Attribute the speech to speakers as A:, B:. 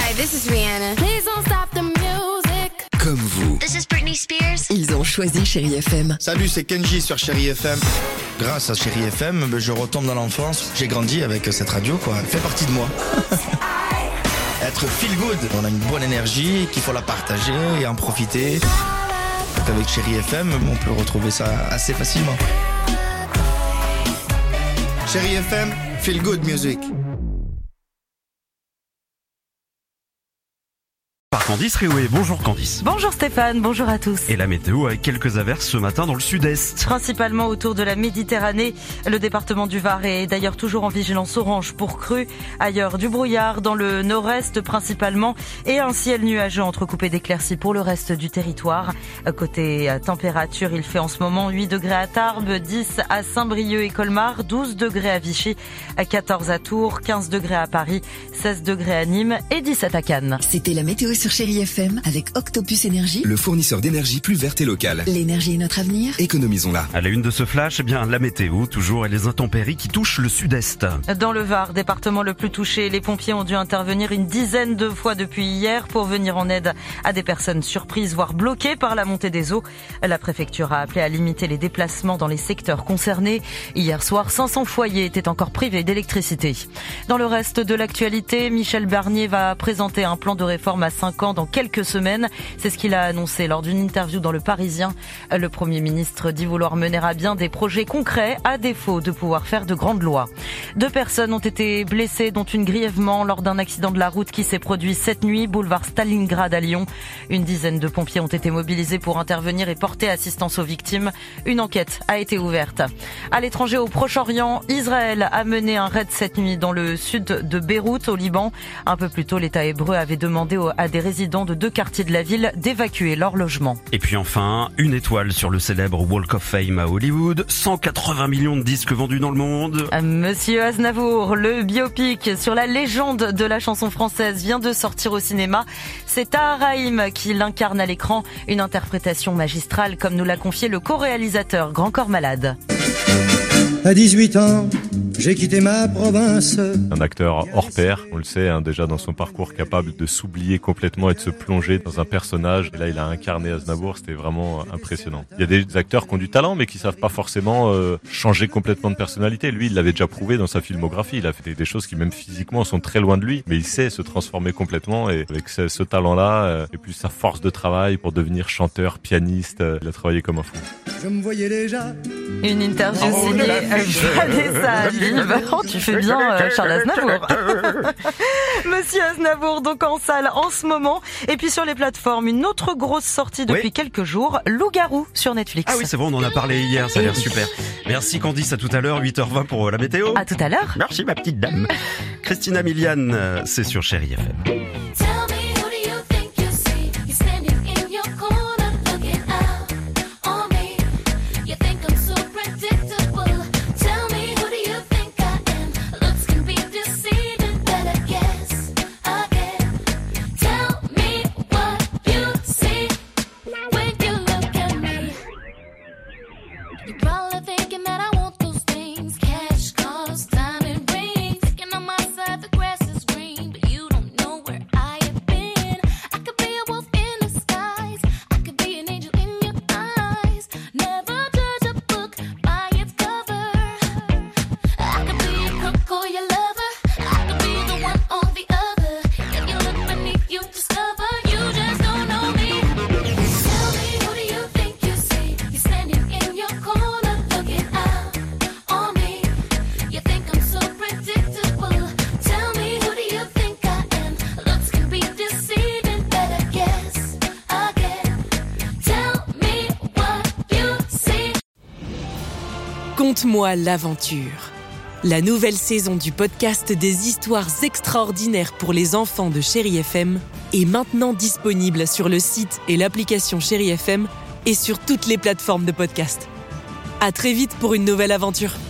A: Hi, this is Rihanna. Please don't stop the music.
B: Comme vous.
A: This is Britney Spears.
B: Ils ont choisi Chérie FM.
C: Salut, c'est Kenji sur Chérie FM. Grâce à Chérie FM, je retombe dans l'enfance. J'ai grandi avec cette radio, quoi. Elle fait partie de moi. Être feel good. On a une bonne énergie, qu'il faut la partager et en profiter. Donc avec Chérie FM, on peut retrouver ça assez facilement. Chérie FM, feel good music.
D: Par Candice Réoué. Bonjour Candice.
E: Bonjour Stéphane, bonjour à tous.
D: Et la météo avec quelques averses ce matin dans le sud-est.
E: Principalement autour de la Méditerranée. Le département du Var est d'ailleurs toujours en vigilance orange pour crue. Ailleurs, du brouillard dans le nord-est principalement et un ciel nuageux entrecoupé d'éclaircies pour le reste du territoire. Côté température, il fait en ce moment 8 degrés à Tarbes, 10 à Saint-Brieuc et Colmar, 12 degrés à Vichy, 14 à Tours, 15 degrés à Paris, 16 degrés à Nîmes et 17 à Cannes.
B: C'était la météo sur Chérie FM avec Octopus Énergie,
F: le fournisseur d'énergie plus verte et locale.
B: L'énergie est notre avenir.
F: Économisons-la.
D: À la une de ce flash, eh bien la météo toujours et les intempéries qui touchent le sud-est.
E: Dans le Var, département le plus touché, les pompiers ont dû intervenir une dizaine de fois depuis hier pour venir en aide à des personnes surprises, voire bloquées par la montée des eaux. La préfecture a appelé à limiter les déplacements dans les secteurs concernés. Hier soir, 500 foyers étaient encore privés d'électricité. Dans le reste de l'actualité, Michel Barnier va présenter un plan de réforme à 5 ans dans quelques semaines. C'est ce qu'il a annoncé lors d'une interview dans Le Parisien. Le Premier ministre dit vouloir mener à bien des projets concrets à défaut de pouvoir faire de grandes lois. 2 personnes ont été blessées, dont une grièvement lors d'un accident de la route qui s'est produit cette nuit, boulevard Stalingrad à Lyon. Une dizaine de pompiers ont été mobilisés pour intervenir et porter assistance aux victimes. Une enquête a été ouverte. À l'étranger, au Proche-Orient, Israël a mené un raid cette nuit dans le sud de Beyrouth, au Liban. Un peu plus tôt, l'État hébreu avait demandé à des résidents de 2 quartiers de la ville d'évacuer leur logement.
D: Et puis enfin, une étoile sur le célèbre Walk of Fame à Hollywood, 180 millions de disques vendus dans le monde.
E: Monsieur Aznavour, le biopic sur la légende de la chanson française vient de sortir au cinéma. C'est Tahar Rahim qui l'incarne à l'écran, une interprétation magistrale comme nous l'a confié le co-réalisateur Grand Corps Malade.
G: À 18 ans, j'ai quitté ma province.
H: Un acteur hors pair, on le sait déjà dans son parcours, capable de s'oublier complètement et de se plonger dans un personnage. Et là, il a incarné Aznavour, c'était vraiment impressionnant. Il y a des acteurs qui ont du talent, mais qui savent pas forcément changer complètement de personnalité. Lui, il l'avait déjà prouvé dans sa filmographie. Il a fait des choses qui, même physiquement, sont très loin de lui, mais il sait se transformer complètement. Et avec ce talent-là, et puis sa force de travail pour devenir chanteur, pianiste, il a travaillé comme un fou.
G: Je me voyais déjà.
E: Une interview signée Vanessa Alive. Oh, tu fais bien Charles Aznavour. Monsieur Aznavour, donc en salle en ce moment. Et puis sur les plateformes, une autre grosse sortie depuis quelques jours, Loup-garou sur Netflix.
D: Ah oui, c'est vrai, on en a parlé hier, ça a l'air super. Merci Candice, à tout à l'heure, 8h20 pour la météo.
E: À tout à l'heure.
D: Merci ma petite dame. Christina Milian, c'est sur Chérie FM.
I: Conte-moi l'aventure. La nouvelle saison du podcast des histoires extraordinaires pour les enfants de Chérie FM est maintenant disponible sur le site et l'application Chérie FM et sur toutes les plateformes de podcast. À très vite pour une nouvelle aventure.